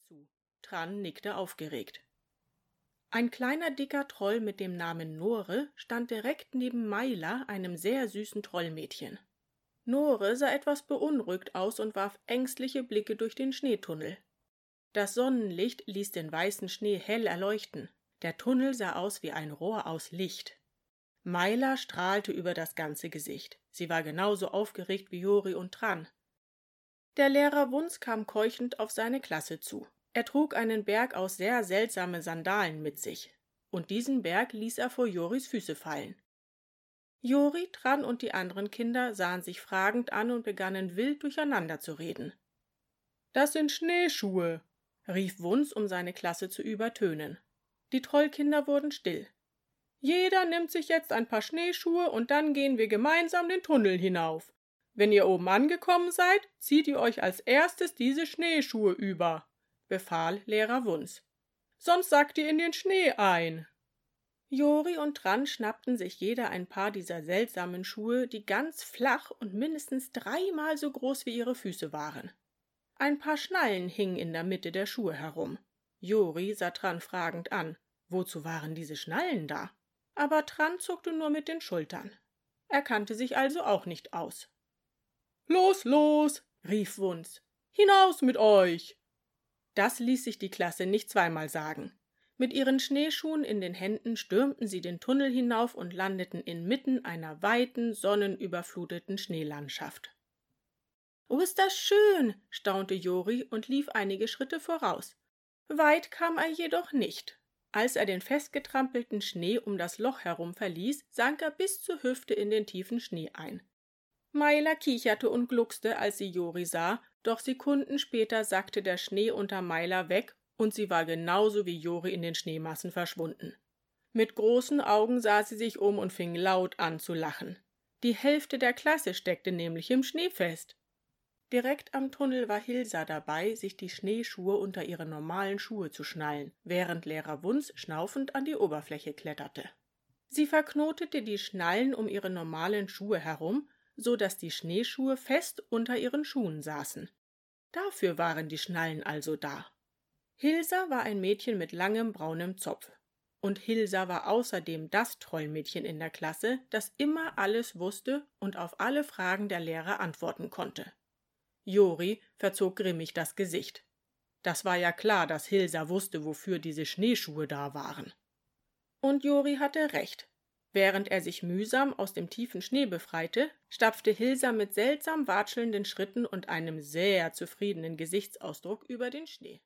zu. Tran nickte aufgeregt. Ein kleiner dicker Troll mit dem Namen Nore stand direkt neben Maila, einem sehr süßen Trollmädchen. Nore sah etwas beunruhigt aus und warf ängstliche Blicke durch den Schneetunnel. Das Sonnenlicht ließ den weißen Schnee hell erleuchten. Der Tunnel sah aus wie ein Rohr aus Licht. Maila strahlte über das ganze Gesicht. Sie war genauso aufgeregt wie Jori und Tran. Der Lehrer Wunz kam keuchend auf seine Klasse zu. Er trug einen Berg aus sehr seltsamen Sandalen mit sich, und diesen Berg ließ er vor Joris Füße fallen. Jori, Tran und die anderen Kinder sahen sich fragend an und begannen wild durcheinander zu reden. »Das sind Schneeschuhe«, rief Wunz, um seine Klasse zu übertönen. Die Trollkinder wurden still. »Jeder nimmt sich jetzt ein paar Schneeschuhe und dann gehen wir gemeinsam den Tunnel hinauf. Wenn ihr oben angekommen seid, zieht ihr euch als erstes diese Schneeschuhe über«, befahl Lehrer Wunz. »Sonst sackt ihr in den Schnee ein.« Jori und Tran schnappten sich jeder ein paar dieser seltsamen Schuhe, die ganz flach und mindestens 3-mal so groß wie ihre Füße waren. Ein paar Schnallen hingen in der Mitte der Schuhe herum. Jori sah Tran fragend an. Wozu waren diese Schnallen da? Aber Tran zuckte nur mit den Schultern. Er kannte sich also auch nicht aus. »Los, los«, rief Wunz. »Hinaus mit euch!« Das ließ sich die Klasse nicht zweimal sagen. Mit ihren Schneeschuhen in den Händen stürmten sie den Tunnel hinauf und landeten inmitten einer weiten, sonnenüberfluteten Schneelandschaft. »Oh, ist das schön«, staunte Jori und lief einige Schritte voraus. Weit kam er jedoch nicht. Als er den festgetrampelten Schnee um das Loch herum verließ, sank er bis zur Hüfte in den tiefen Schnee ein. Maila kicherte und gluckste, als sie Jori sah, doch Sekunden später sackte der Schnee unter Maila weg und sie war genauso wie Jori in den Schneemassen verschwunden. Mit großen Augen sah sie sich um und fing laut an zu lachen. Die Hälfte der Klasse steckte nämlich im Schnee fest. Direkt am Tunnel war Hilsa dabei, sich die Schneeschuhe unter ihre normalen Schuhe zu schnallen, während Lehrer Wunz schnaufend an die Oberfläche kletterte. Sie verknotete die Schnallen um ihre normalen Schuhe herum, so dass die Schneeschuhe fest unter ihren Schuhen saßen. Dafür waren die Schnallen also da. Hilsa war ein Mädchen mit langem braunem Zopf. Und Hilsa war außerdem das Trollmädchen in der Klasse, das immer alles wusste und auf alle Fragen der Lehrer antworten konnte. Jori verzog grimmig das Gesicht. Das war ja klar, dass Hilsa wusste, wofür diese Schneeschuhe da waren. Und Jori hatte recht. Während er sich mühsam aus dem tiefen Schnee befreite, stapfte Hilsa mit seltsam watschelnden Schritten und einem sehr zufriedenen Gesichtsausdruck über den Schnee.